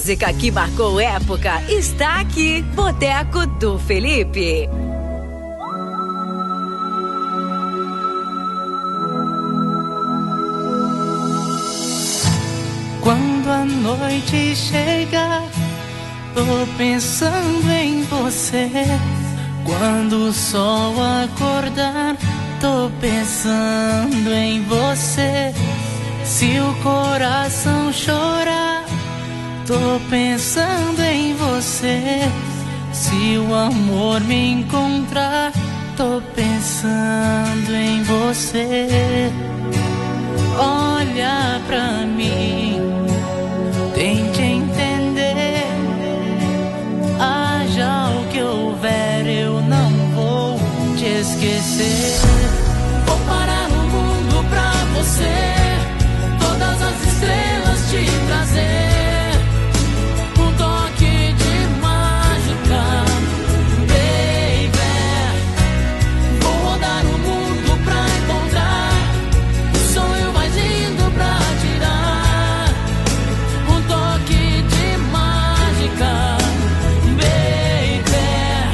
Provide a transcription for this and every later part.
música que marcou época está aqui. Boteco do Felipe. Quando a noite chega, tô pensando em você. Quando o sol acordar, tô pensando em você. Se o coração chorar, tô pensando em você. Se o amor me encontrar, tô pensando em você. Olha pra mim, tente entender. Haja o que houver, eu não vou te esquecer. Vou parar o mundo pra você, todas as estrelas te trazer, um toque de mágica, baby. Vou rodar o mundo pra encontrar o sonho mais lindo pra tirar, um toque de mágica, baby.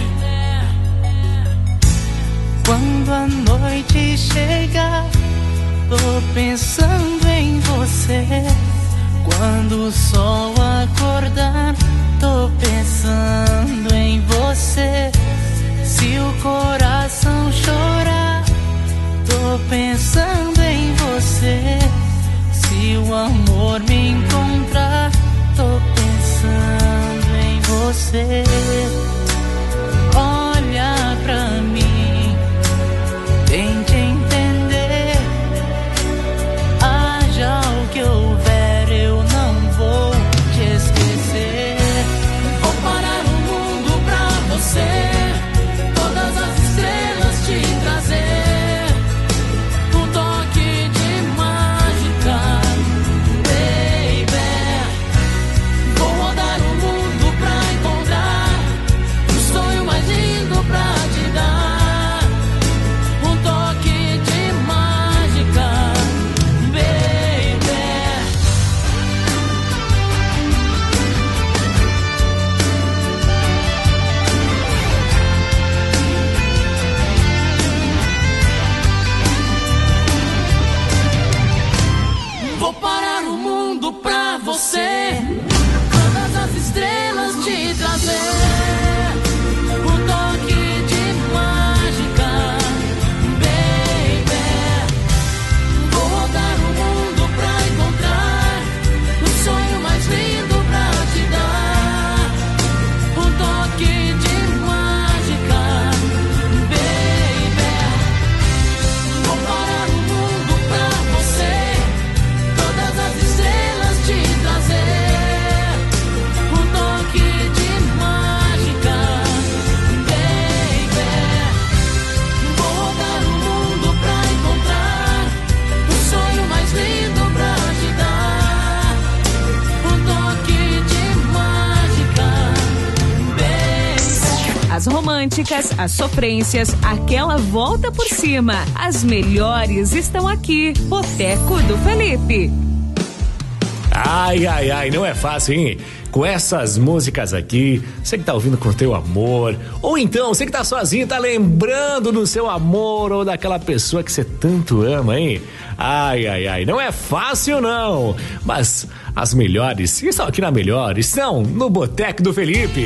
Quando a noite chega, tô pensando em você. Quando o sol acordar, tô pensando em você. Se o coração chorar, tô pensando em você. Se o amor me encontrar, tô pensando em você. Olha pra mim, tente entender. Haja o que houver, eu não vou te esquecer. Vou parar o mundo pra você, todas as estrelas te trazer, um toque de mágica, baby. Vou rodar o mundo pra encontrar o sonho mais lindo pra te dar, um toque de mágica, baby. Vou parar o mundo pra você, todas as estrelas te trazer, um toque de mágica, baby. Vou rodar o mundo pra encontrar o sonho mais lindo pra te dar, um toque de mágica, baby. Vou parar o mundo pra você, todas as estrelas te trazer, um toque de mágica, baby. Vou rodar o mundo pra encontrar o sonho mais lindo pra te dar, um toque de mágica, baby. As românticas, as sofrências, aquela volta por cima. As melhores estão aqui. Boteco do Felipe. Ai, ai, ai, não é fácil, hein? Com essas músicas aqui, você que tá ouvindo com o teu amor, ou então você que tá sozinho, tá lembrando do seu amor ou daquela pessoa que você tanto ama, hein? Ai, ai, ai, não é fácil não, mas as melhores, estão aqui na melhor, estão no Boteco do Felipe.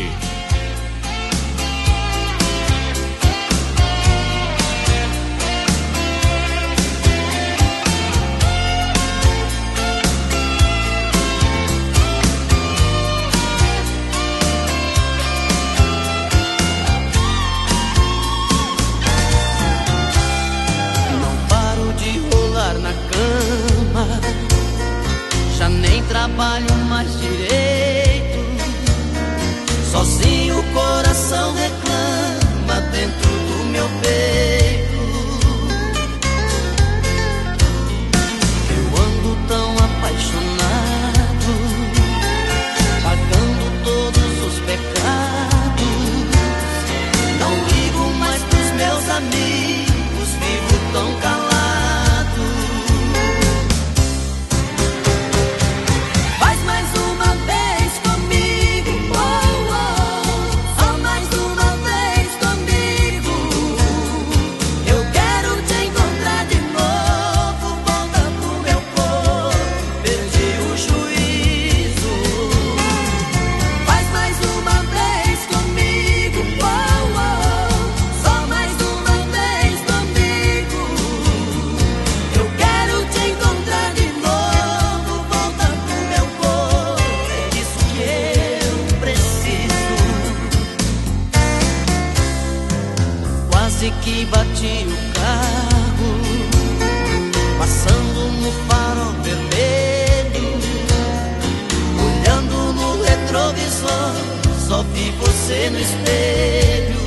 Não paro de rolar na cama, já nem trabalho mais direito. Sozinho o coração reclama dentro do meu peito. Eu ando tão apaixonado, pagando todos os pecados. Não ligo mais pros meus amigos, vivo tão calado. Faz mais uma vez comigo. quase que bati o carro, passando no farol vermelho, olhando no retrovisor, só vi você no espelho.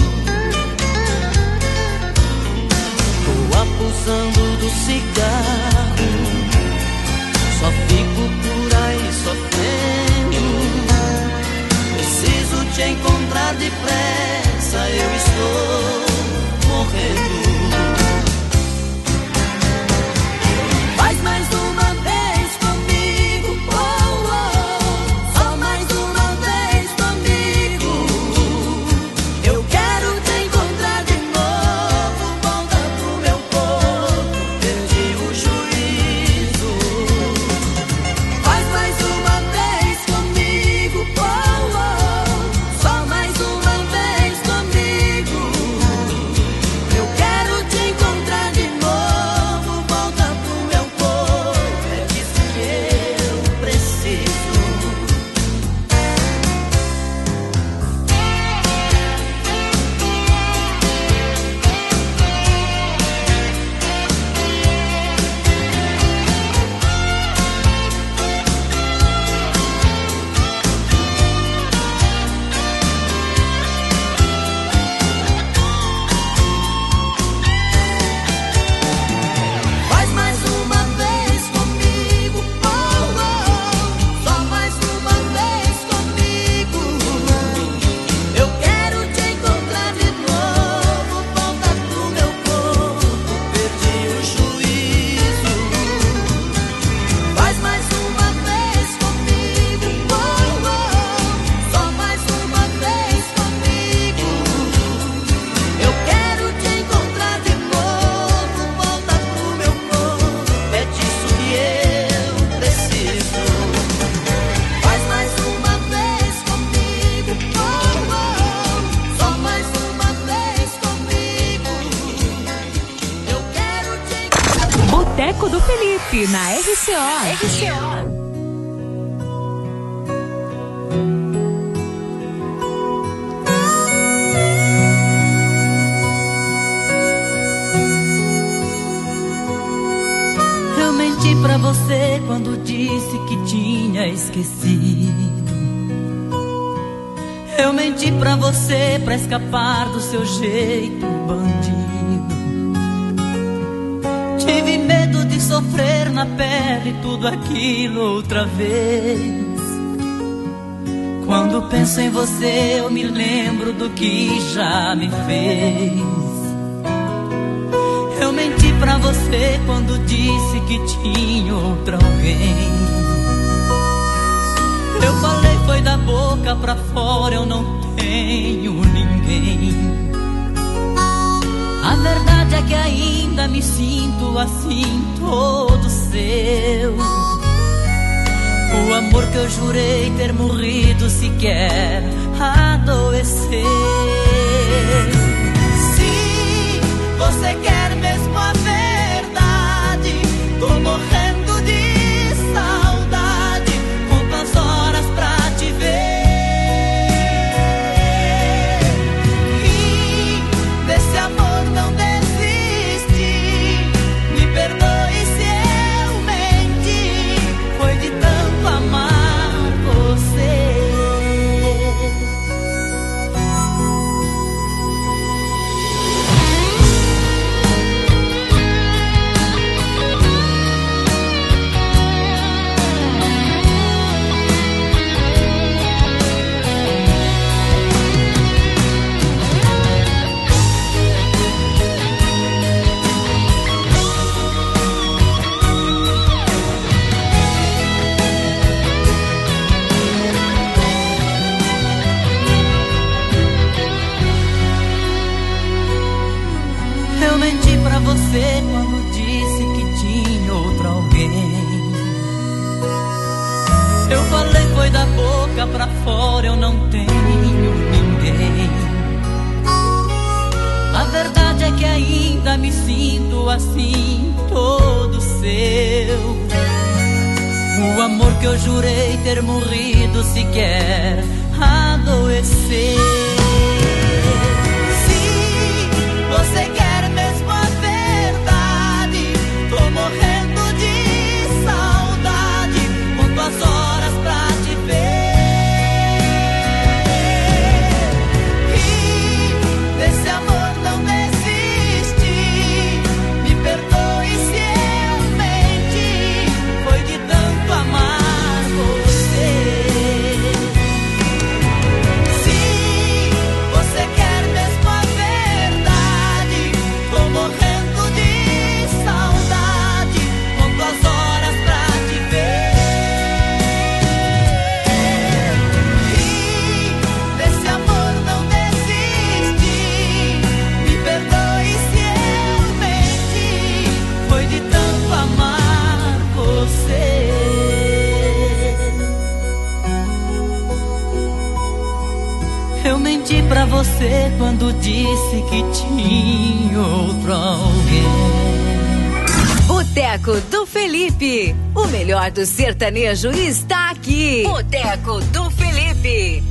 Tô abusando do cigarro, só fico por aí sofrendo. Preciso te encontrar depressa, eu estou morrendo. Faz mais uma vez comigo, oh, oh, só mais uma vez comigo. Eu quero te encontrar de novo, volta pro meu corpo, perdi o juízo. Faz mais uma vez comigo, oh, oh, só mais uma vez comigo. Eu quero te encontrar de novo, volta pro meu corpo, é disso que eu preciso. Faz mais uma vez comigo, oh, oh, só mais uma vez comigo. Eu quero te encontrar de novo, volta pro meu corpo, perdi o juízo. Faz mais uma vez comigo, oh, oh, só mais uma vez comigo. Eu quero te encontrar de novo, volta pro meu corpo, é disso que eu preciso. Faz mais uma vez comigo, oh, oh, só mais uma vez comigo. Eu quero te encontrar. Boteco do Felipe, na RCO. Eu menti pra você quando disse que tinha esquecido. Eu menti pra você pra escapar do seu jeito bandido. Tive medo de sofrer na pele tudo aquilo outra vez. Quando penso em você eu me lembro do que já me fez. Eu menti pra você quando disse que tinha outra alguém. Eu falei foi da boca pra fora, eu não tenho ninguém. A verdade é que ainda me sinto assim, todo seu. O amor que eu jurei ter morrido sequer adoeceu. Se você quer mesmo a verdade, tô morrendo de saudade, conto as horas pra te ver. E desse amor não desiste, me perdoe se eu menti, foi de tanto amar você. Eu menti pra você quando disse que tinha outro alguém. Eu falei foi da boca pra fora, eu não tenho ninguém. A verdade é que ainda me sinto assim, todo seu. O amor que eu jurei ter morrido sequer adoeceu. Se você quando disse que tinha outro alguém. Boteco do Felipe, o melhor do sertanejo está aqui. Boteco do Felipe.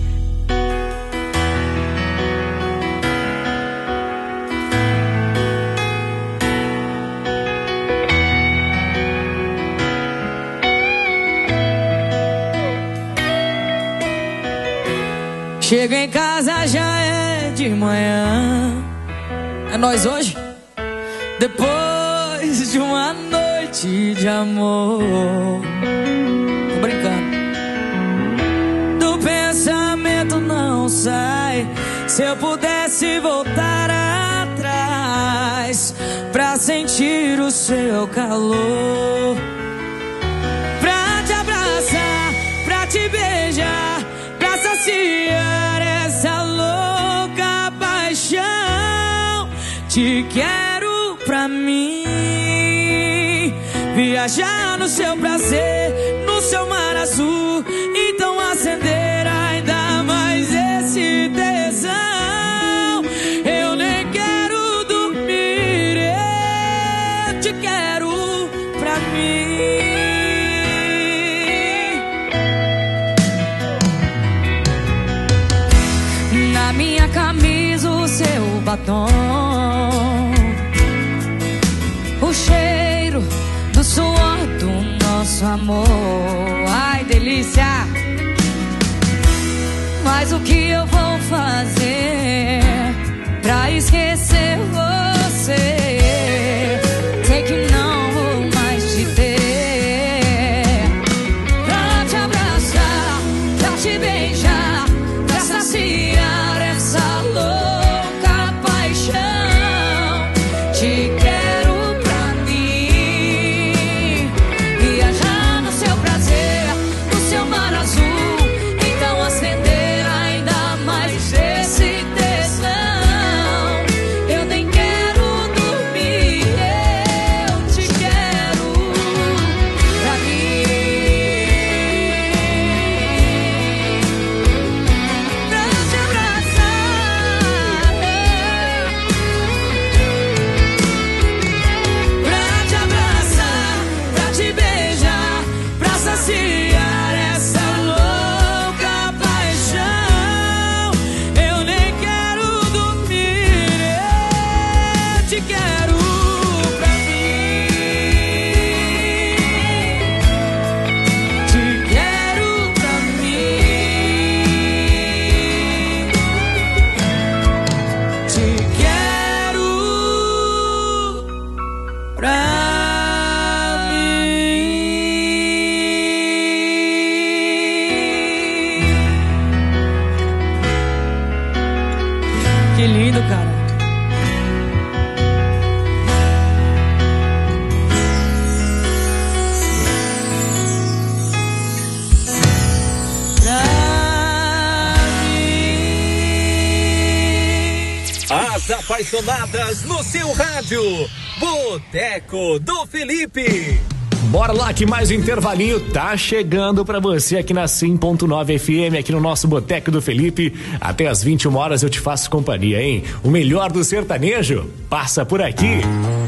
Chego em casa, já é de manhã. É nós hoje? Depois de uma noite de amor. Tô brincando. Do pensamento não sai. Se eu pudesse voltar atrás pra sentir o seu calor, pra te abraçar, pra te beijar, pra saciar essa louca paixão. Te quero pra mim, viajar no seu prazer, no seu mar azul. Então acender ainda mais esse tesão. Eu nem quero dormir, eu te quero pra mim. Na minha camisa o seu batom, o cheiro do suor do nosso amor. Ai, delícia! Mas o que eu vou fazer pra esquecer você? Sei que não vou mais te ter. Pra te abraçar, pra te beijar, pra saciar essa louca paixão. Te quero pra mim, viajar no seu prazer, no seu mar azul. Então acender ainda mais esse tesão. Eu nem quero dormir, eu te quero pra mim. Pra te abraçar, pra te beijar, pra saciar essa louca paixão. Eu nem quero dormir, eu te quero pra mim. Te quero pra mim. Te quero pra mim. Que lindo, cara. As apaixonadas no seu rádio. Boteco do Felipe. Bora lá que mais um intervalinho tá chegando pra você aqui na 100.9 FM, aqui no nosso Boteco do Felipe. Até às 21 horas eu te faço companhia, hein? O melhor do sertanejo passa por aqui.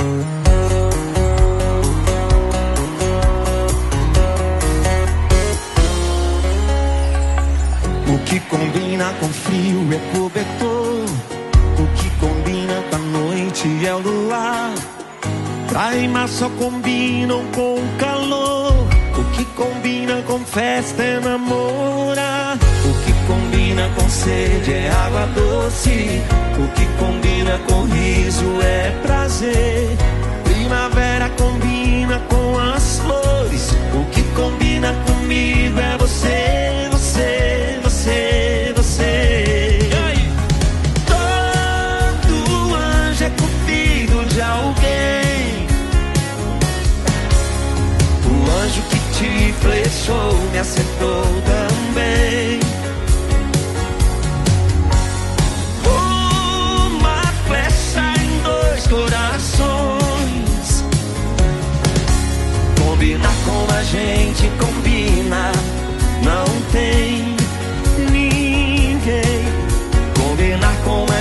O que combina com frio é cobertor. O que combina com a noite é o luar. Praia e mar só combinam com o calor. O que combina com festa é namorar. O que combina com sede é água doce. O que combina com riso é prazer. Primavera combina com as flores. O que combina comigo é você, você, você, você. Todo anjo é cupido de alguém. O anjo que te flechou me acertou também. Uma flecha em dois corações. Combinar com a gente combina. Não tem ninguém. Combinar com a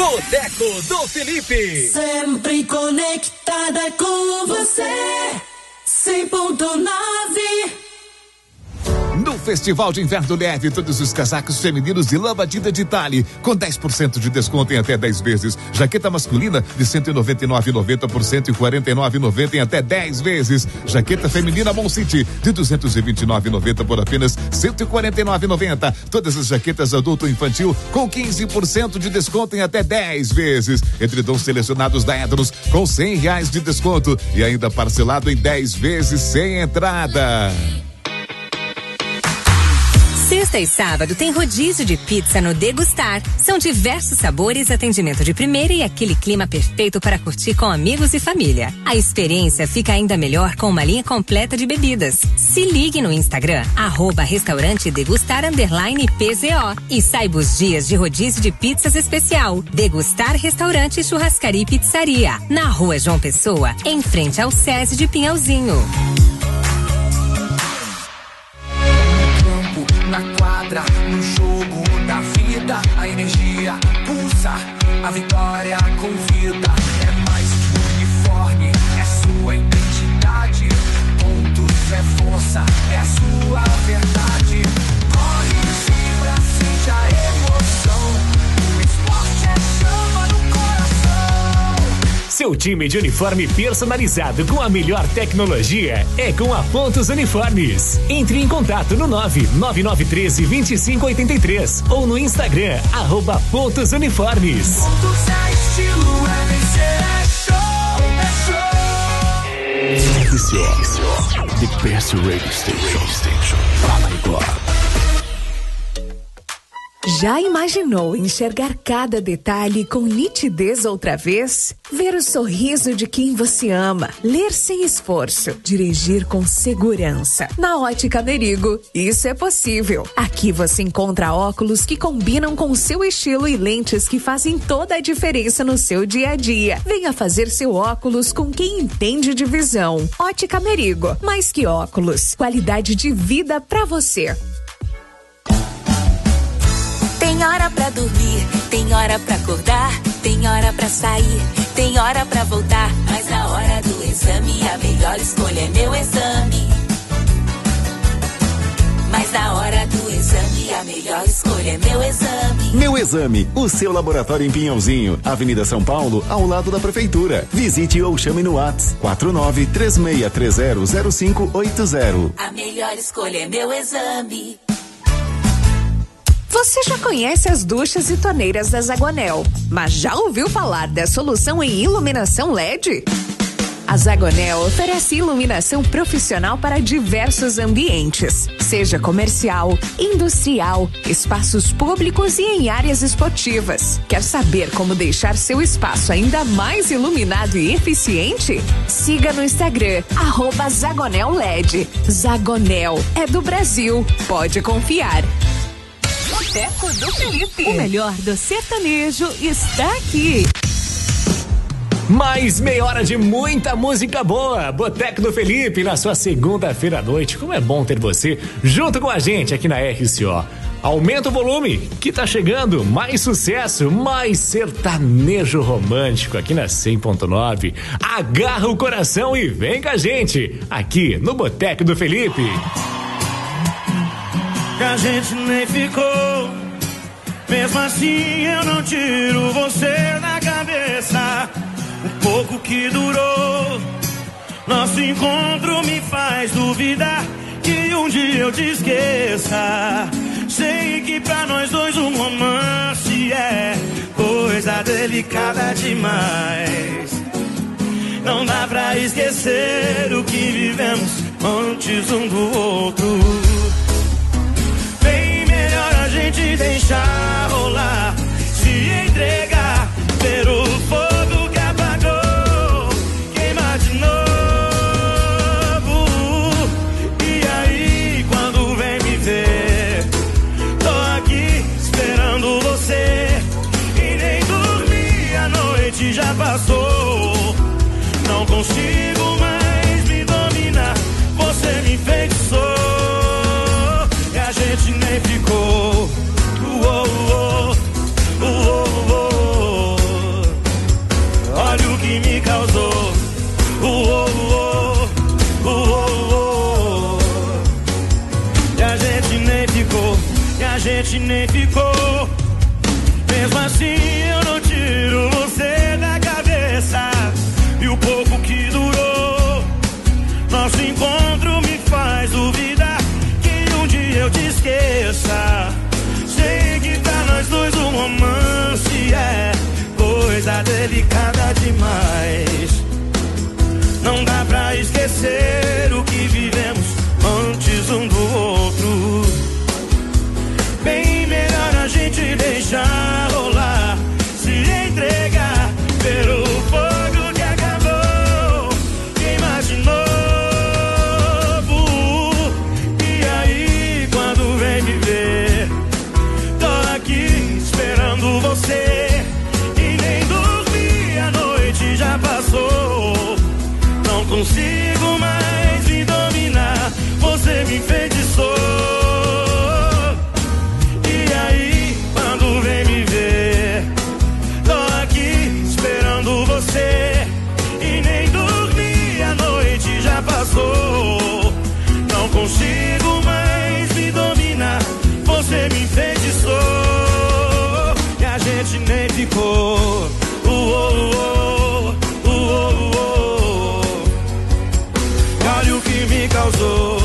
Boteco do Felipe. Sempre conectada com você. 100.9. No Festival de Inverno Leve, todos os casacos femininos de lã batida de Tale, com 10% de desconto em até 10 vezes. Jaqueta masculina de R$ 199,90 por R$ 149,90 em até 10 vezes. Jaqueta feminina Mon City de R$ 229,90 por apenas R$ 149,90. Todas as jaquetas adulto e infantil com 15% de desconto em até 10 vezes. Edredons selecionados da Edros com R$100 de desconto e ainda parcelado em 10 vezes sem entrada. Sexta e sábado tem rodízio de pizza no Degustar. São diversos sabores, atendimento de primeira e aquele clima perfeito para curtir com amigos e família. A experiência fica ainda melhor com uma linha completa de bebidas. Se ligue no Instagram, @restaurante degustar _PZO e saiba os dias de rodízio de pizzas especial. Degustar Restaurante, Churrascaria e Pizzaria. Na Rua João Pessoa, em frente ao SESI de Pinhalzinho. Na quadra, no jogo da vida, a energia pulsa, a vitória convida. É mais que uniforme, é sua identidade. Pontos é força, é a sua verdade. Corre, vibra, sente a emoção. O esporte é chama no coração. Seu time de uniforme personalizado com a melhor tecnologia é com a Pontos Uniformes. Entre em contato no 99913-2583 ou no Instagram, @Pontos Uniformes. Pontos é estilo, é vencer, é show, é show. The best radio station. Fala agora. Já imaginou enxergar cada detalhe com nitidez outra vez? Ver o sorriso de quem você ama, ler sem esforço, dirigir com segurança. Na Ótica Merigo, isso é possível. Aqui você encontra óculos que combinam com o seu estilo e lentes que fazem toda a diferença no seu dia a dia. Venha fazer seu óculos com quem entende de visão. Ótica Merigo, mais que óculos, qualidade de vida pra você. Tem hora pra dormir, tem hora pra acordar, tem hora pra sair, tem hora pra voltar. Mas na hora do exame, a melhor escolha é Meu Exame. Mas na hora do exame, a melhor escolha é Meu Exame. Meu Exame, o seu laboratório em Pinhalzinho, Avenida São Paulo, ao lado da Prefeitura. Visite ou chame no WhatsApp 4936300580. A melhor escolha é Meu Exame. Você já conhece as duchas e torneiras da Zagonel, mas já ouviu falar da solução em iluminação LED? A Zagonel oferece iluminação profissional para diversos ambientes, seja comercial, industrial, espaços públicos e em áreas esportivas. Quer saber como deixar seu espaço ainda mais iluminado e eficiente? Siga no Instagram, @Zagonel LED. Zagonel é do Brasil, pode confiar. Boteco do Felipe. O melhor do sertanejo está aqui. Mais meia hora de muita música boa. Boteco do Felipe na sua segunda-feira à noite. Como é bom ter você junto com a gente aqui na RCO. Aumenta o volume que tá chegando mais sucesso, mais sertanejo romântico aqui na 100.9. Agarra o coração e vem com a gente aqui no Boteco do Felipe. Que a gente nem ficou, mesmo assim eu não tiro você da cabeça. O pouco que durou, nosso encontro me faz duvidar que um dia eu te esqueça. Sei que pra nós dois um romance é coisa delicada demais. Não dá pra esquecer o que vivemos antes um do outro. A gente deixar rolar, se entregar, ver o fogo que apagou, queimar de novo. E aí, quando vem me ver, tô aqui esperando você. E nem dormi, a noite já passou. Não consigo mais me dominar, você me enfeitiçou. E a gente nem ficou. gente nem ficou. Mesmo assim eu não tiro você da cabeça. E o pouco que durou, nosso encontro me faz duvidar que um dia eu te esqueça. Sei que pra nós dois um romance é coisa delicada demais. Não dá pra esquecer o que vivemos antes um do outro. Bem melhor a gente deixar rolar, se entregar pelo fogo que acabou. Queimar de novo. E aí, quando vem me ver, tô aqui esperando você. E nem dormi, a noite já passou. Não consigo mais me dominar, você me enfeitiçou. E aí, quando vem me ver, tô aqui esperando você. E nem dormi, a noite já passou. Não consigo mais me dominar, você me enfeitiçou. E a gente nem ficou. Olha o que me causou.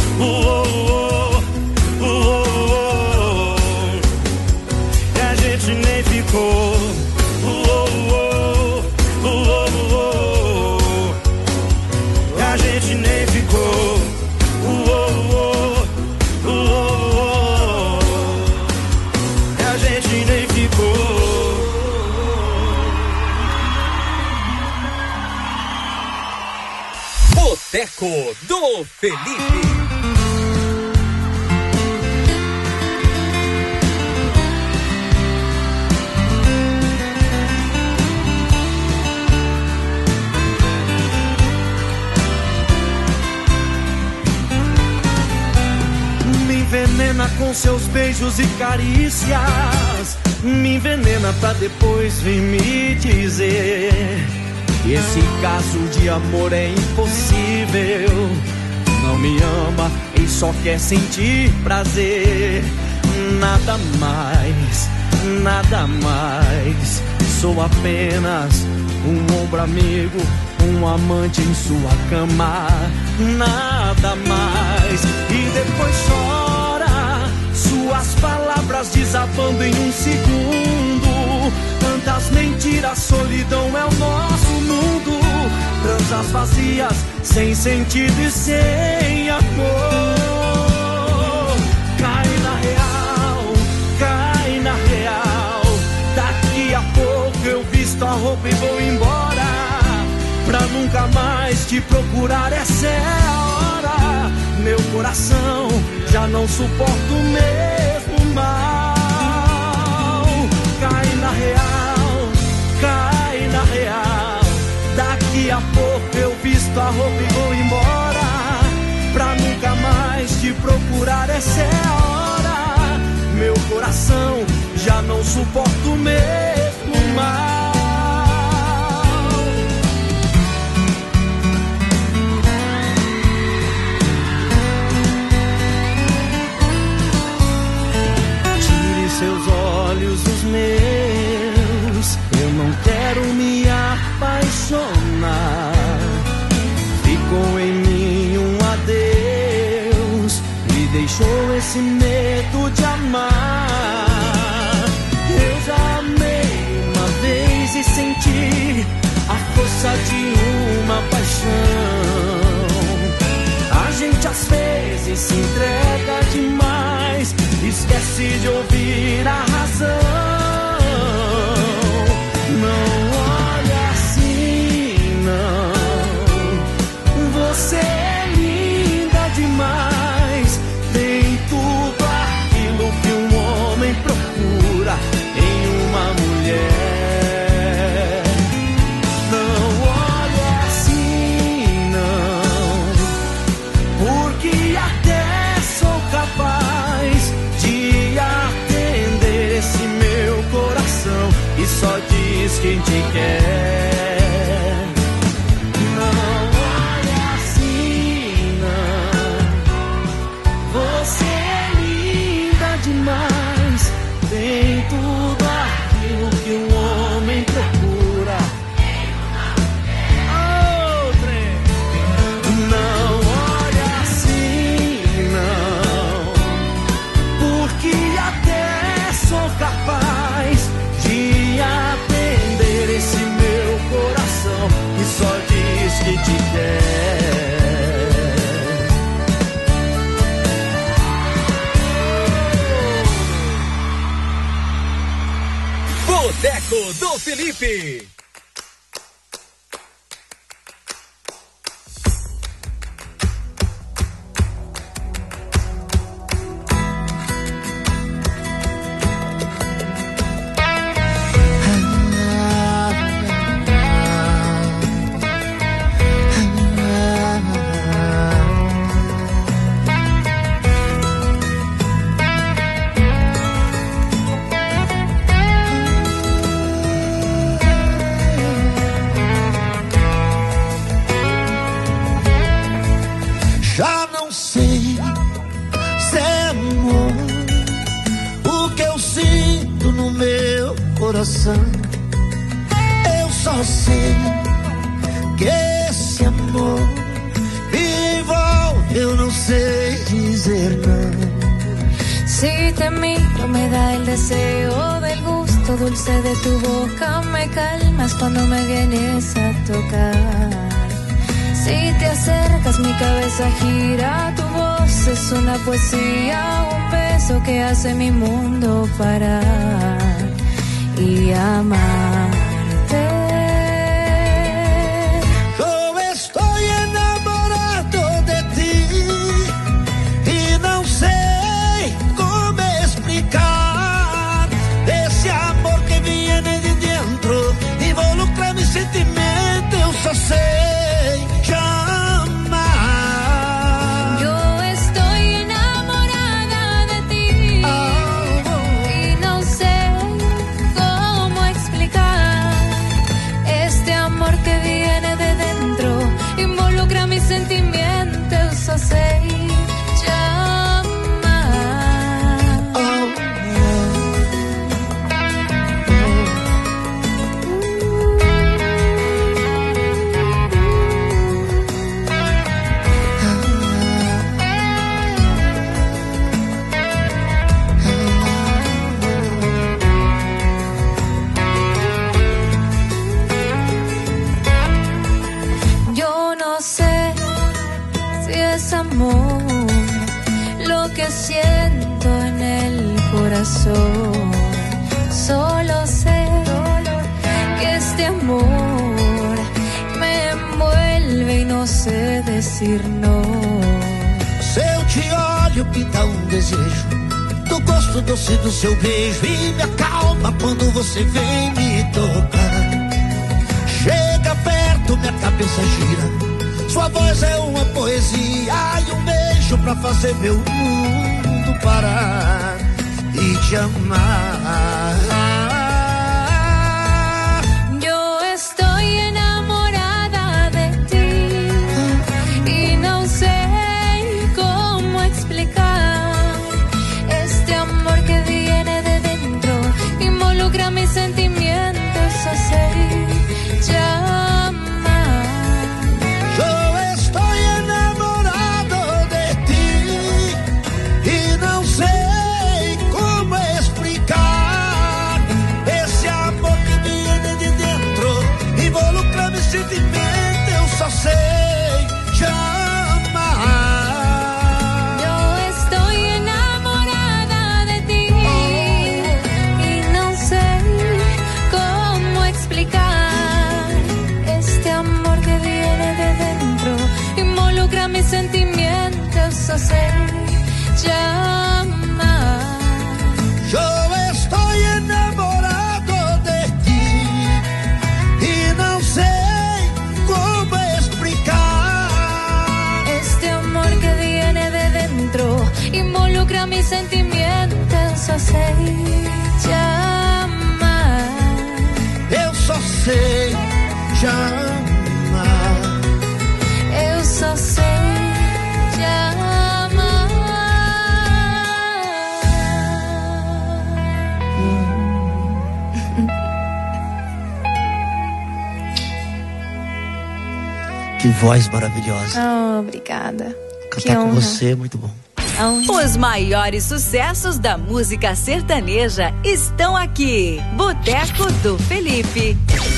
E a gente nem ficou. E a gente nem ficou. E a gente nem ficou. Boteco do Felipe. Me envenena com seus beijos e carícias. Me envenena pra depois vir me dizer que esse caso de amor é impossível. Não me ama e só quer sentir prazer. Nada mais, nada mais. Sou apenas um ombro amigo, um amante em sua cama. Nada mais. E depois chora, suas palavras desabando em um segundo. Tantas mentiras, solidão é o nosso mundo. Transas vazias, sem sentido e sem amor. Cai na real, cai na real. Daqui a pouco eu visto a roupa e vou embora, pra nunca mais te procurar, essa é a hora. Meu coração já não suporta o mesmo mal. Cai na real, cai na real. Daqui a pouco eu visto a roupa e vou embora, pra nunca mais te procurar, essa é a hora. Meu coração já não suporta o mesmo mal. Seus olhos dos meus, eu não quero me apaixonar. Ficou em mim um adeus, me deixou esse medo de amar. Eu já amei uma vez e senti a força de uma paixão. A gente às vezes se entrega demais, esquece de ouvir a razão. Não olha assim, não. Você é linda demais, tem tudo aquilo que um homem procura em uma mulher. Não olha assim, não, porque até sou capaz de atender mais. Tem tudo aquilo que um homem procura. Não olha assim, não, porque até sou capaz de atender esse meu coração que só diz que te quer. Boteco do Felipe. Eu só sei que esse amor me envolve, eu não sei dizer não. Si te miro me da el deseo del gusto dulce de tu boca, me calmas cuando me vienes a tocar. Si te acercas mi cabeza gira, tu voz es una poesía, un beso que hace mi mundo parar y amarte. Yo estoy enamorado de ti y no sé cómo explicar ese amor que viene de dentro, involucra mi sentimiento, eu só sei te amar. Yo estoy enamorada de ti y no sé este amor que viene de dentro, involucra mis sentimientos, só sei te amar. Amor, lo que siento en el corazón, solo sé que este amor me envuelve y no sé decir no. Se eu te olho, pinta desejo do gosto doce do seu beijo e me acalma quando você vem me tocar. Chega perto, minha cabeça gira. Sua voz é uma poesia e um beijo pra fazer meu mundo parar e te amar. Yo estoy enamorada de ti y no sé cómo explicar este amor que viene de dentro, involucra mis sentimientos, só sei te amar. Sentimento, eu só sei te amar. Yo estoy enamorada de ti y no sé cómo explicar este amor que viene de dentro, involucra mis sentimientos, só sei te amar. Yo estoy enamorado de ti y no sé cómo explicar este amor que viene de dentro, involucra mis sentimientos, só sei te amar. Eu só sei te amar. Eu só sei te amar. Que voz maravilhosa. Oh, obrigada. Cantar com você é muito bom. Os maiores sucessos da música sertaneja estão aqui. Boteco do Felipe.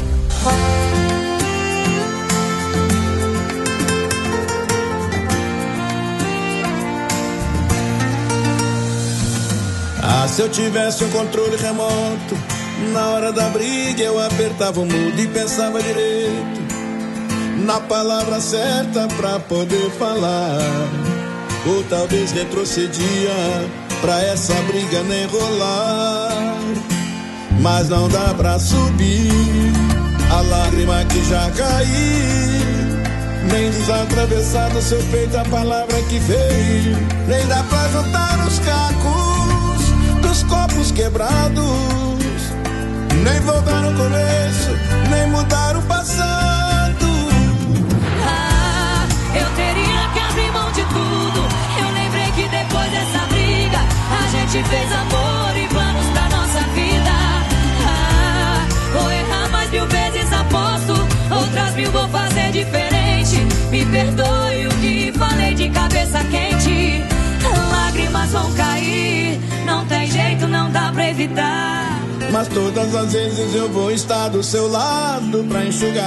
Ah, se eu tivesse um controle remoto, na hora da briga eu apertava o mudo e pensava direito na palavra certa pra poder falar. Ou talvez retrocedia pra essa briga nem rolar. Mas não dá pra subir a lágrima que já caiu, nem desatravessar do seu peito a palavra que veio. Nem dá pra juntar os cacos dos copos quebrados, nem voltar no começo, nem mudar o passado. Ah, eu teria que abrir mão de tudo. Eu lembrei que depois dessa briga a gente fez amor e planos pra nossa vida. Ah, vou errar mais 1000 vezes, aposto. Outras 1000 vou fazer diferente. Me perdoe o que falei de cabeça quente. Lágrimas vão cair, não tem jeito, não dá pra evitar. Mas todas as vezes eu vou estar do seu lado pra enxugar.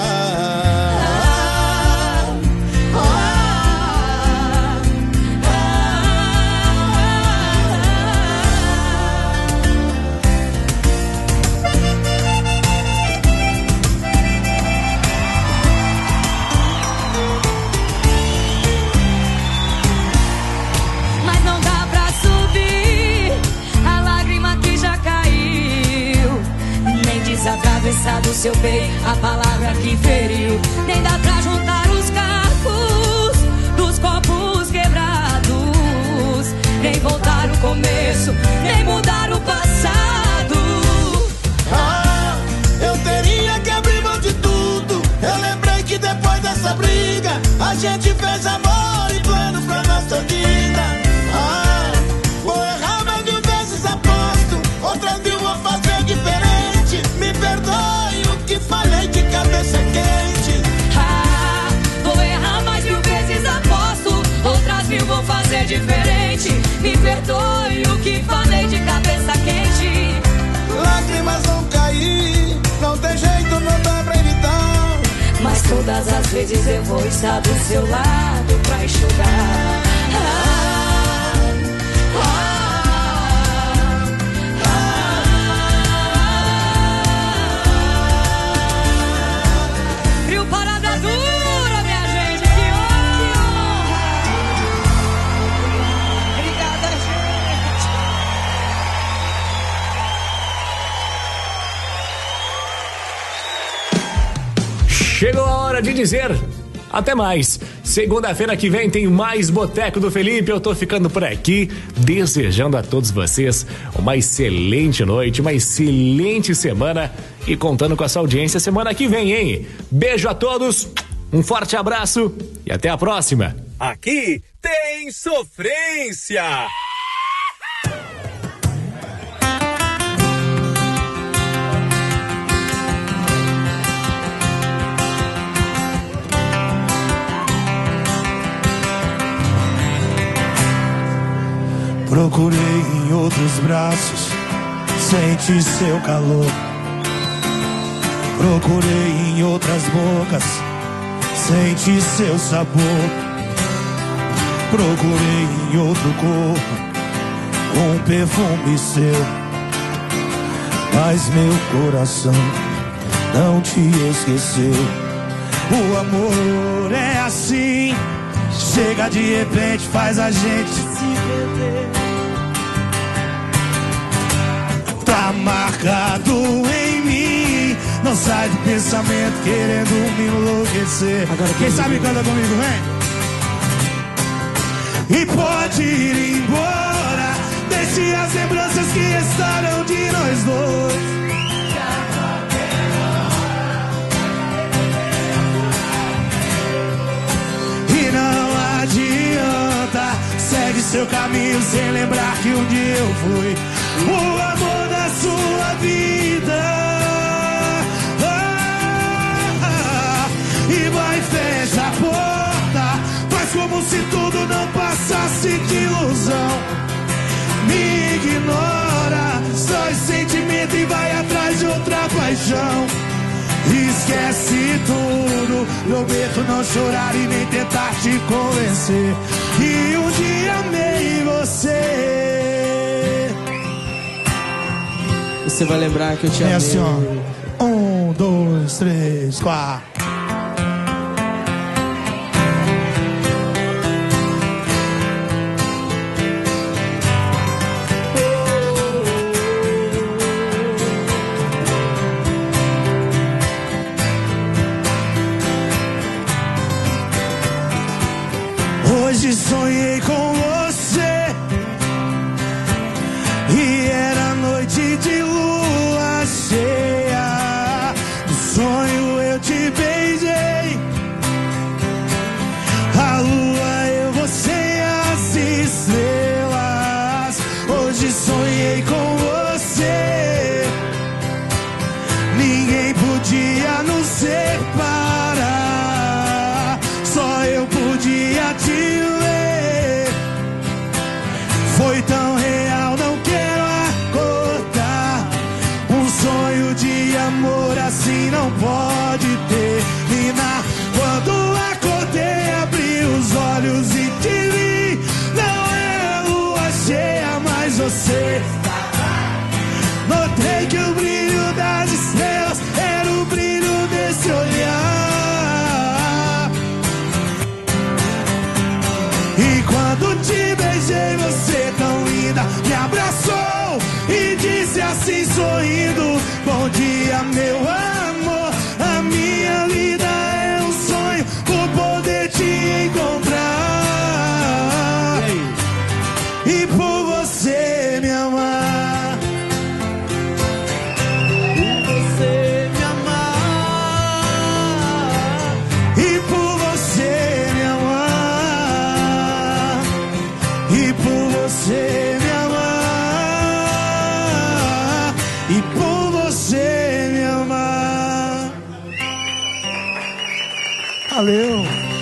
Mas não dá pra subir a lágrima que já caiu, nem desatravessar do seu peito a palavra que feriu. Nem dá pra juntar os cacos dos copos quebrados, nem voltar o começo, nem mudar o passado. Ah, eu teria que abrir mão de tudo. Eu lembrei que depois dessa briga a gente fez amor e planos pra nossa vida. Ah, vou errar mais 1000 vezes, aposto. Outras 1000 vou fazer diferente. Me perdoe o que falei de cabeça quente. Ah, vou errar mais 1000 vezes, aposto. Outras 1000 vou fazer diferente. Me perdoe o que falei de cabeça quente. Lágrimas vão cair, não tem jeito, não dá pra evitar. Mas todas as vezes eu vou estar do seu lado pra enxugar. Frio parada dura, minha gente, que honra! Obrigada, gente! Chegou a hora de dizer até mais. Segunda-feira que vem tem mais Boteco do Felipe. Eu tô ficando por aqui, desejando a todos vocês uma excelente noite, uma excelente semana e contando com essa audiência semana que vem, hein? Beijo a todos, um forte abraço e até a próxima. Aqui tem sofrência. Procurei em outros braços, senti seu calor. Procurei em outras bocas, senti seu sabor. Procurei em outro corpo, um perfume seu. Mas meu coração não te esqueceu. O amor é assim, chega de repente, faz a gente se perder. Tá marcado em mim, não sai do pensamento querendo me enlouquecer. Agora, quem sabe canta comigo, vem. E pode ir embora, deixe as lembranças que restaram de nós dois. E não adianta, segue seu caminho sem lembrar que um dia eu fui o amor da sua vida. E vai fechar a porta. se tudo não passasse de ilusão. Me ignora, só esse sentimento e vai atrás de outra paixão. Esquece tudo, prometo não chorar e nem tentar te convencer. E um dia amei você. Você vai lembrar que eu te amei. É assim, ó. 1, 2, 3, 4. Hoje sonhei com você e era noite de lua cheia. No sonho eu te beijei, a lua, eu, você e as estrelas. Hoje sonhei com você, ninguém podia nos separar, só eu podia te ver. Foi tão real, não quero acordar. Um sonho de amor assim não pode terminar. Quando acordei, abri os olhos e te vi. Não é lua cheia, mas você. Notei que o brilho das estrelas era o brilho desse olhar. E quando te beijei, você tão linda me abraçou e disse assim sorrindo: bom dia, meu amor. A minha vida é um sonho por poder te encontrar e por você me amar. Por você me amar e por você me amar e por você me amar e por você me amar. Valeu.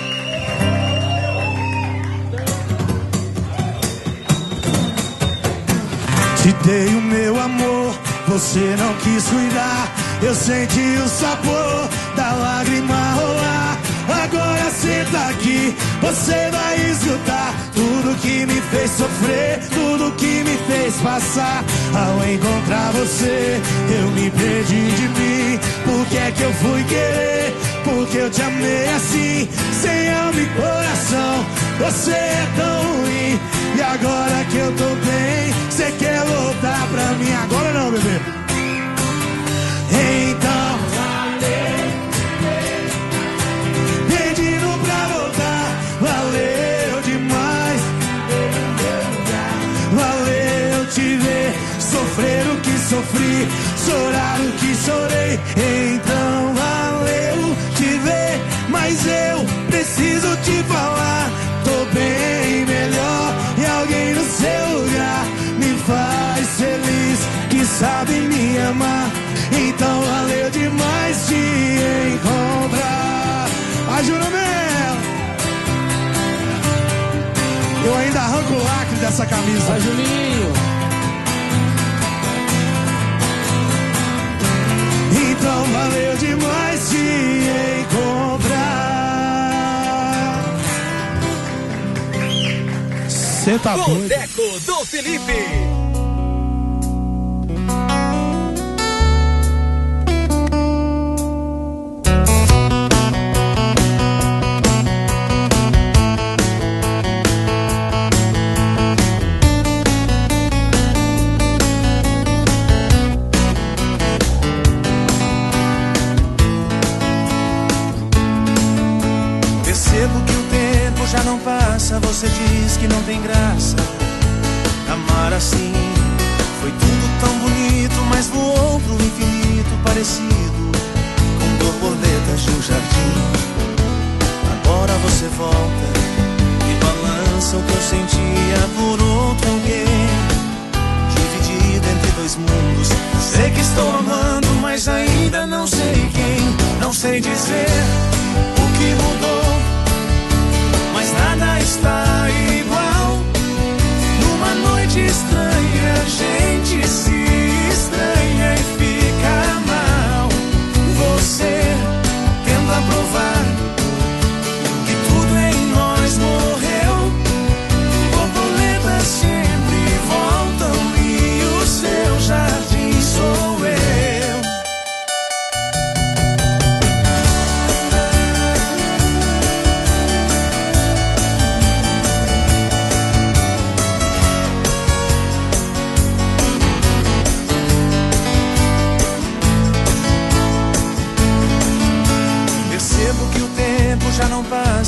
Te dei o meu amor, você não quis cuidar. Eu senti o sabor da lágrima rolar. Agora senta aqui, você vai escutar tudo que me fez sofrer, tudo que me fez passar. Ao encontrar você, eu me perdi de mim. Por que é que eu fui querer? Porque eu te amei assim, sem alma e coração. Você é tão ruim. E agora que eu tô bem, você quer voltar pra mim? Agora não, bebê. Então pedindo pra voltar, valeu demais. Valeu te ver, sofrer o que sofri, chorar o que chorei. Então valeu te ver, mas eu preciso te falar. Tô bem melhor e alguém no seu lugar me faz feliz, que sabe me amar. Então valeu demais te encontrar. Ai, Juromel, eu ainda arranco o lacre dessa camisa. Ai, Julinho. Então valeu demais te encontrar. Cê tá doido? Boteco do Felipe. Já não passa, você diz que não tem graça. Amar assim foi tudo tão bonito, mas voou pro infinito, parecido com borboletas de um jardim. Agora você volta e balança o que eu sentia por outro alguém, dividido entre dois mundos. Sei que estou amando, mas ainda não sei quem. Não sei dizer o que mudou, mas nada está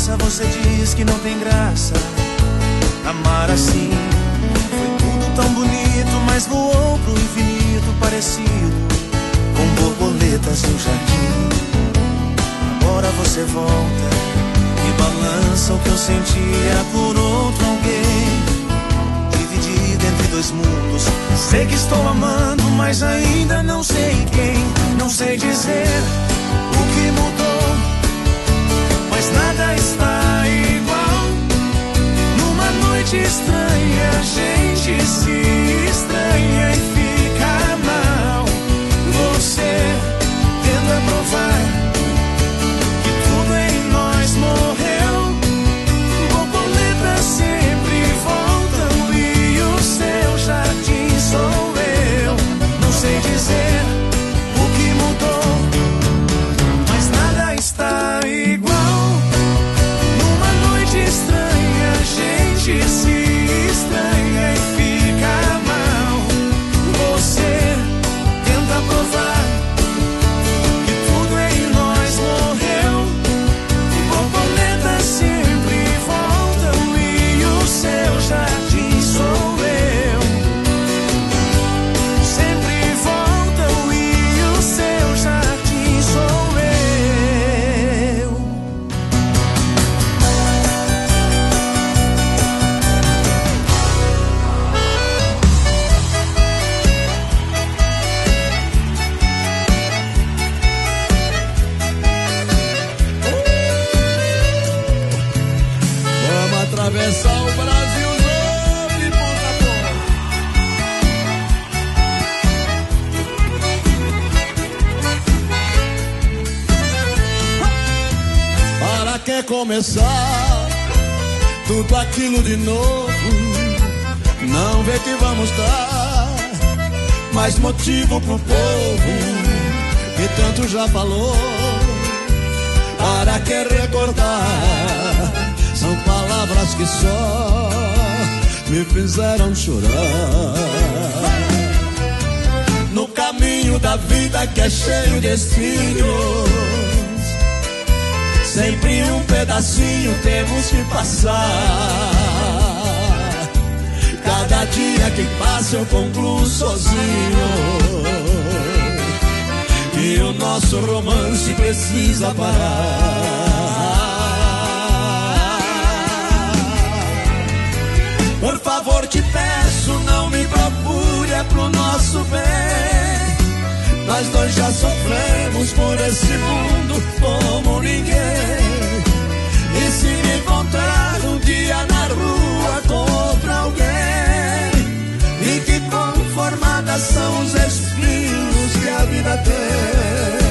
passa, você diz que não tem graça. Amar assim foi tudo tão bonito, mas voou pro infinito parecido com borboletas no jardim. Agora você volta e balança o que eu sentia por outro alguém, dividido entre dois mundos. Sei que estou amando, mas ainda não sei quem. Não sei dizer o que mudou, mas nada está igual. Numa noite estranha, a gente se estranha e fica mal. Você tenta provar que tudo em nós morreu. Borboletas sempre voltam e o seu jardim sou eu. Não sei dizer o que mudou, mas nada está igual. Numa noite estranha, a gente se estranha e fica mal. Você tenta provar que tudo em nós morreu. Borboletas sempre voltam e o seu jardim sou eu. Sempre voltam e o seu jardim sou eu. Vamos atravessar o Brasil novo de ponta a ponta. Para que começar tudo aquilo de novo? Não vê que vamos dar mais motivo pro povo que tanto já falou. Para que recordar? São palavras que só me fizeram chorar. No caminho da vida que é cheio de espinhos, sempre um pedacinho temos que passar. Cada dia que passa eu concluo sozinho que o nosso romance precisa parar. Por favor, te peço, não me procure, é pro nosso bem. Nós dois já sofremos por esse mundo como ninguém. E se me encontrar um dia na rua com outro alguém, fique conformada, são os espinhos que a vida tem.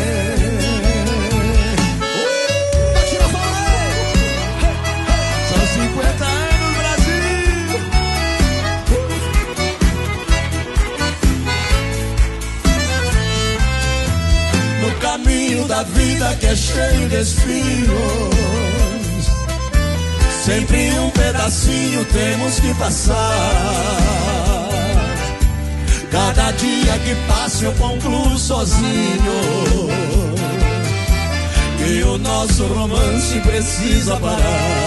São 50 anos, Brasil. No caminho da vida que é cheio de espinhos, sempre um pedacinho temos que passar. Cada dia que passa eu concluo sozinho que o nosso romance precisa parar.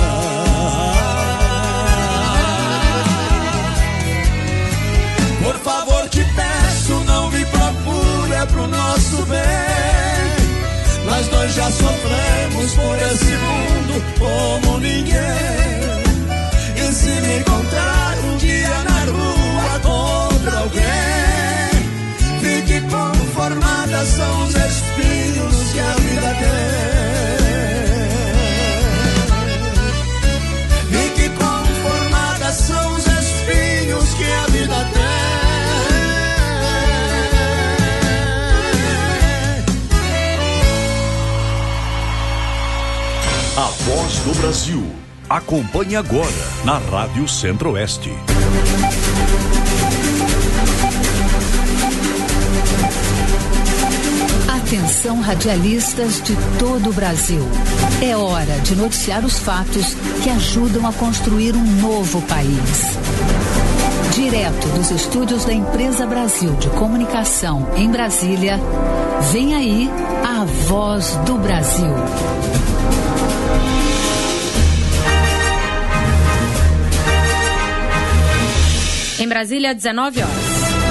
Por favor, te peço, não me procure, é pro nosso bem. Nós dois já sofremos por esse mundo como ninguém. E se me encontrar um dia na rua com outro alguém, fique conformada, são os espinhos que a vida tem. Fique conformada, são os espinhos que a vida tem. A Voz do Brasil. Acompanhe agora na Rádio Centro-Oeste. Atenção, radialistas de todo o Brasil. É hora de noticiar os fatos que ajudam a construir um novo país. Direto dos estúdios da Empresa Brasil de Comunicação em Brasília, vem aí a Voz do Brasil. Em Brasília, 19 horas.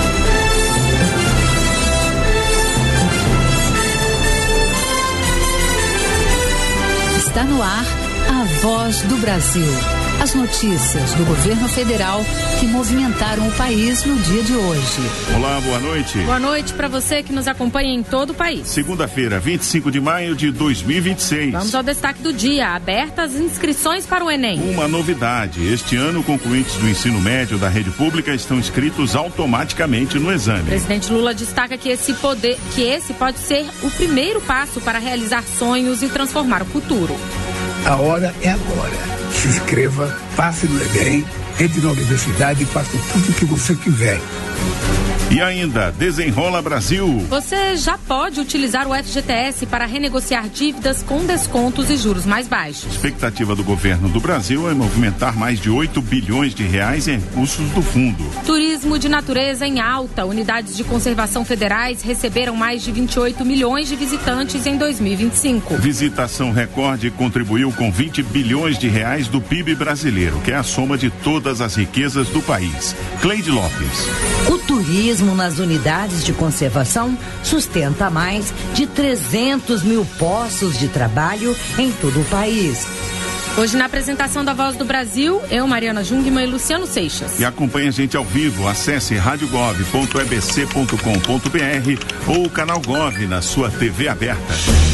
Está no ar a Voz do Brasil. As notícias do governo federal que movimentaram o país no dia de hoje. Olá, boa noite. Boa noite para você que nos acompanha em todo o país. Segunda-feira, 25 de maio de 2026. Vamos ao destaque do dia. Abertas inscrições para o Enem. Uma novidade. Este ano, concluintes do ensino médio da rede pública estão inscritos automaticamente no exame. O presidente Lula destaca que esse pode ser o primeiro passo para realizar sonhos e transformar o futuro. A hora é agora. Se inscreva, passe no Enem, entre na universidade e faça tudo o que você quiser. E ainda, Desenrola Brasil. Você já pode utilizar o FGTS para renegociar dívidas com descontos e juros mais baixos. A expectativa do governo do Brasil é movimentar mais de 8 bilhões de reais em recursos do fundo. Turismo de natureza em alta. Unidades de conservação federais receberam mais de 28 milhões de visitantes em 2025. Visitação recorde contribuiu com 20 bilhões de reais do PIB brasileiro, que é a soma de todas as riquezas do país. Cleide Lopes. O turismo nas unidades de conservação sustenta mais de 300 mil postos de trabalho em todo o país. Hoje, na apresentação da Voz do Brasil, eu, Mariana Jungmann e Luciano Seixas. E acompanhe a gente ao vivo. Acesse radiogov.ebc.com.br ou o canal Gov na sua TV aberta.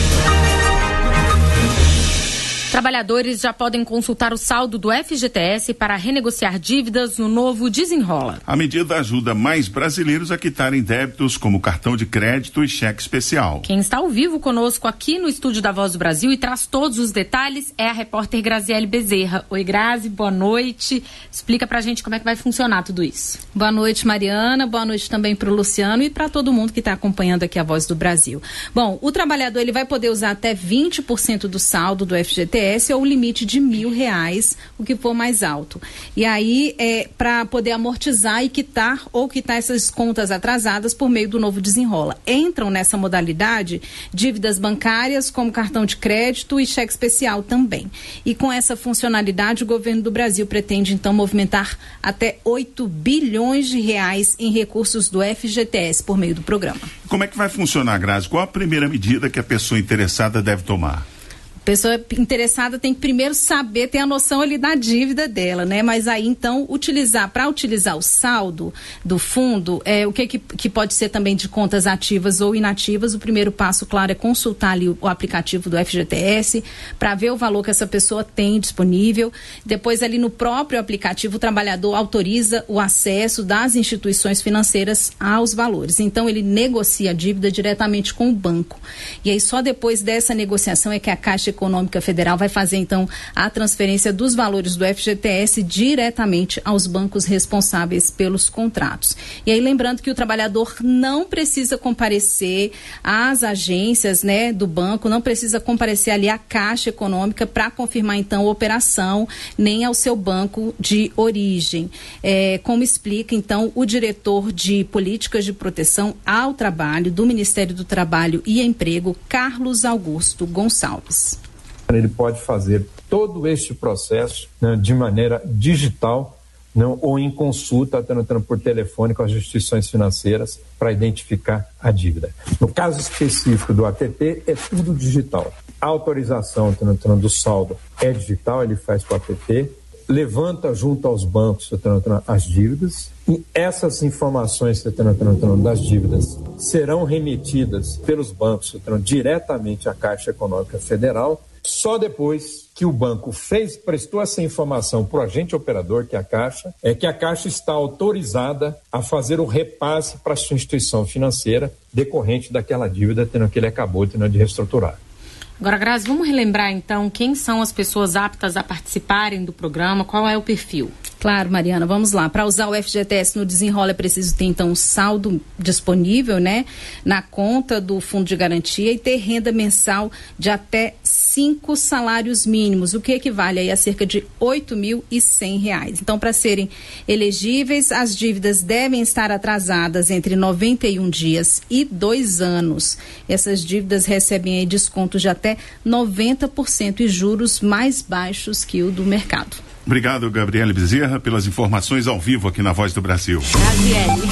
Trabalhadores já podem consultar o saldo do FGTS para renegociar dívidas no novo Desenrola. A medida ajuda mais brasileiros a quitarem débitos como cartão de crédito e cheque especial. Quem está ao vivo conosco aqui no estúdio da Voz do Brasil e traz todos os detalhes é a repórter Graziele Bezerra. Oi, Grazi, boa noite. Explica pra gente como é que vai funcionar tudo isso. Boa noite, Mariana. Boa noite também pro Luciano e para todo mundo que está acompanhando aqui a Voz do Brasil. Bom, o trabalhador ele vai poder usar até 20% do saldo do FGTS ou o limite de R$1.000, o que for mais alto. E aí, para poder amortizar e quitar essas contas atrasadas por meio do novo Desenrola. Entram nessa modalidade dívidas bancárias, como cartão de crédito e cheque especial também. E com essa funcionalidade, o governo do Brasil pretende, então, movimentar até 8 bilhões de reais em recursos do FGTS por meio do programa. Como é que vai funcionar, Grazi? Qual a primeira medida que a pessoa interessada deve tomar? Pessoa interessada tem que primeiro saber, ter a noção ali da dívida dela, né? Mas aí, então, para utilizar o saldo do fundo, o que pode ser também de contas ativas ou inativas, o primeiro passo, claro, é consultar ali o aplicativo do FGTS para ver o valor que essa pessoa tem disponível. Depois, ali no próprio aplicativo, o trabalhador autoriza o acesso das instituições financeiras aos valores. Então, ele negocia a dívida diretamente com o banco. E aí, só depois dessa negociação é que a Caixa Econômica Federal vai fazer, então, a transferência dos valores do FGTS diretamente aos bancos responsáveis pelos contratos. E aí, lembrando que o trabalhador não precisa comparecer às agências, né, do banco, não precisa comparecer ali à Caixa Econômica para confirmar, então, a operação, nem ao seu banco de origem. Como explica, então, o diretor de Políticas de Proteção ao Trabalho do Ministério do Trabalho e Emprego, Carlos Augusto Gonçalves. Ele pode fazer todo este processo, né, de maneira digital, não, ou em consulta, por telefone com as instituições financeiras para identificar a dívida. No caso específico do ATT, é tudo digital. A autorização do saldo é digital, ele faz com o ATT, levanta junto aos bancos as dívidas e essas informações das dívidas serão remetidas pelos bancos diretamente à Caixa Econômica Federal. Só depois que o banco prestou essa informação para o agente operador, que é a Caixa, que a Caixa está autorizada a fazer o repasse para a sua instituição financeira decorrente daquela dívida que ele acabou de reestruturar. Agora, Grazi, vamos relembrar então quem são as pessoas aptas a participarem do programa, qual é o perfil? Claro, Mariana, vamos lá. Para usar o FGTS no Desenrola é preciso ter, então, um saldo disponível, né, na conta do Fundo de Garantia e ter renda mensal de até 5 salários mínimos, o que equivale aí a cerca de R$8.100. Então, para serem elegíveis, as dívidas devem estar atrasadas entre 91 dias e 2 anos. Essas dívidas recebem aí descontos de até 90% e juros mais baixos que o do mercado. Obrigado, Gabriele Bezerra, pelas informações ao vivo aqui na Voz do Brasil. Gabriele.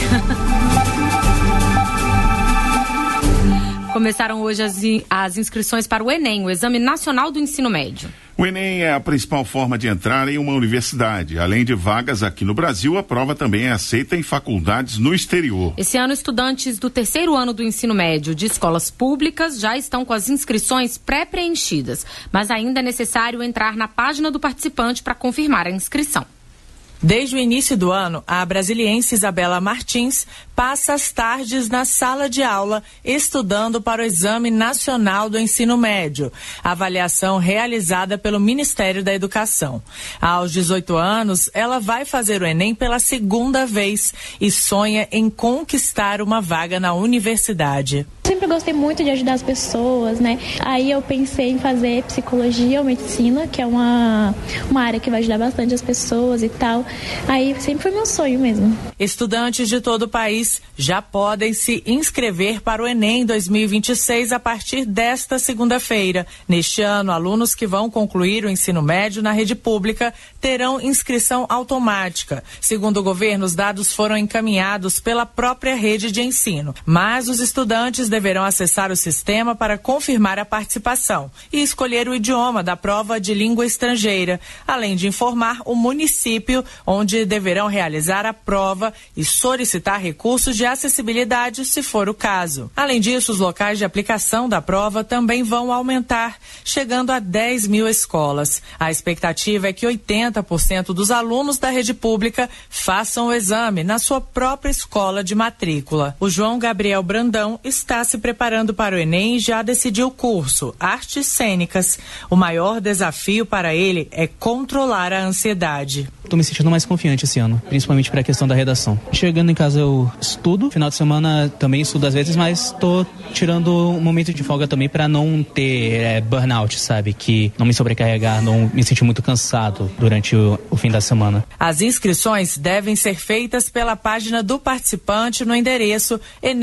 Começaram hoje as inscrições para o Enem, o Exame Nacional do Ensino Médio. O Enem é a principal forma de entrar em uma universidade. Além de vagas aqui no Brasil, a prova também é aceita em faculdades no exterior. Esse ano, estudantes do 3º ano do ensino médio de escolas públicas já estão com as inscrições pré-preenchidas, mas ainda é necessário entrar na página do participante para confirmar a inscrição. Desde o início do ano, a brasiliense Isabela Martins passa as tardes na sala de aula estudando para o Exame Nacional do Ensino Médio, avaliação realizada pelo Ministério da Educação. Aos 18 anos, ela vai fazer o Enem pela 2ª vez e sonha em conquistar uma vaga na universidade. Sempre gostei muito de ajudar as pessoas, né? Aí eu pensei em fazer psicologia ou medicina, que é uma área que vai ajudar bastante as pessoas e tal. Aí sempre foi meu sonho mesmo. Estudantes de todo o país já podem se inscrever para o Enem 2026 a partir desta segunda-feira. Neste ano, alunos que vão concluir o ensino médio na rede pública terão inscrição automática. Segundo o governo, os dados foram encaminhados pela própria rede de ensino, mas os estudantes deverão acessar o sistema para confirmar a participação e escolher o idioma da prova de língua estrangeira, além de informar o município onde deverão realizar a prova e solicitar recursos de acessibilidade, se for o caso. Além disso, os locais de aplicação da prova também vão aumentar, chegando a 10 mil escolas. A expectativa é que 80% dos alunos da rede pública façam o exame na sua própria escola de matrícula. O João Gabriel Brandão está se preparando para o Enem e já decidiu o curso, Artes Cênicas. O maior desafio para ele é controlar a ansiedade. Estou me sentindo mais confiante esse ano, principalmente para a questão da redação. Chegando em casa eu estudo, final de semana também estudo às vezes, mas estou tirando um momento de folga também para não ter burnout, sabe? Que não me sobrecarregar, não me sentir muito cansado durante o fim da semana. As inscrições devem ser feitas pela página do participante no endereço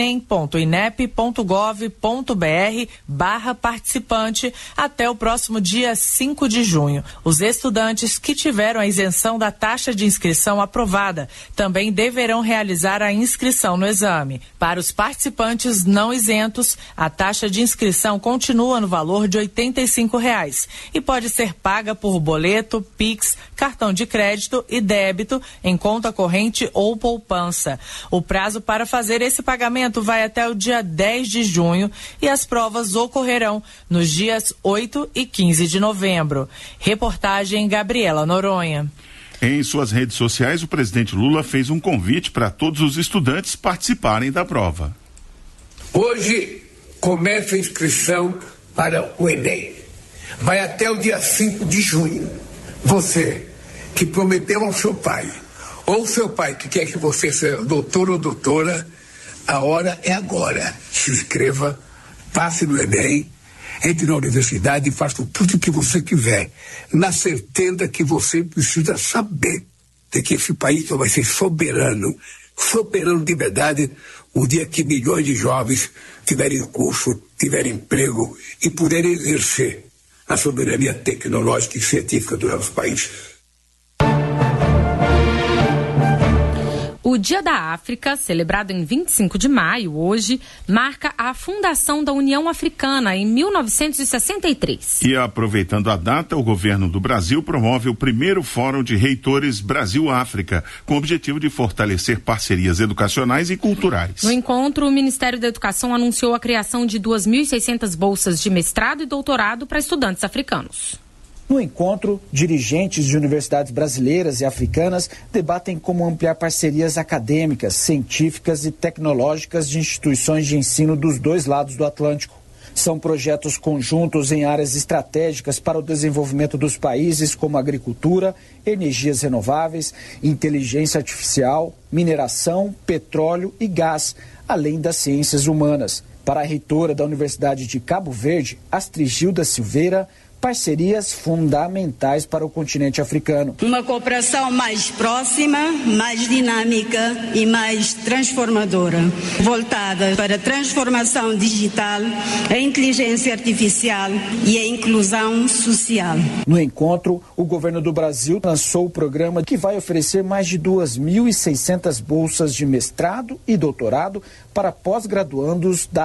enem.inep.gov.br/participante até o próximo dia 5 de junho. Os estudantes que tiveram a isenção da taxa de inscrição aprovada também deverão realizar a inscrição no exame. Para os participantes não isentos, a taxa de inscrição continua no valor de R$ 85,00 e pode ser paga por boleto, Pix, cartão de crédito e débito em conta corrente ou poupança. O prazo para fazer esse pagamento vai até o dia 10 de junho e as provas ocorrerão nos dias 8 e 15 de novembro. Reportagem Gabriela Noronha. Em suas redes sociais, o presidente Lula fez um convite para todos os estudantes participarem da prova. Hoje começa a inscrição para o Enem. Vai até o dia 5 de junho. Você que prometeu ao seu pai, ou seu pai que quer que você seja doutor ou doutora, a hora é agora. Se inscreva, passe no Enem, entre na universidade e faça tudo o que você quiser, na certeza que você precisa saber de que esse país vai ser soberano de verdade, o dia que milhões de jovens tiverem curso, tiverem emprego e puderem exercer a soberania tecnológica e científica do nosso país. O Dia da África, celebrado em 25 de maio, hoje, marca a fundação da União Africana em 1963. E aproveitando a data, o governo do Brasil promove o primeiro Fórum de Reitores Brasil-África, com o objetivo de fortalecer parcerias educacionais e culturais. No encontro, o Ministério da Educação anunciou a criação de 2.600 bolsas de mestrado e doutorado para estudantes africanos. No encontro, dirigentes de universidades brasileiras e africanas debatem como ampliar parcerias acadêmicas, científicas e tecnológicas de instituições de ensino dos dois lados do Atlântico. São projetos conjuntos em áreas estratégicas para o desenvolvimento dos países, como agricultura, energias renováveis, inteligência artificial, mineração, petróleo e gás, além das ciências humanas. Para a reitora da Universidade de Cabo Verde, Astrigilda Silveira, parcerias fundamentais para o continente africano. Uma cooperação mais próxima, mais dinâmica e mais transformadora, voltada para a transformação digital, a inteligência artificial e a inclusão social. No encontro, o governo do Brasil lançou o programa que vai oferecer mais de 2.600 bolsas de mestrado e doutorado para pós-graduandos da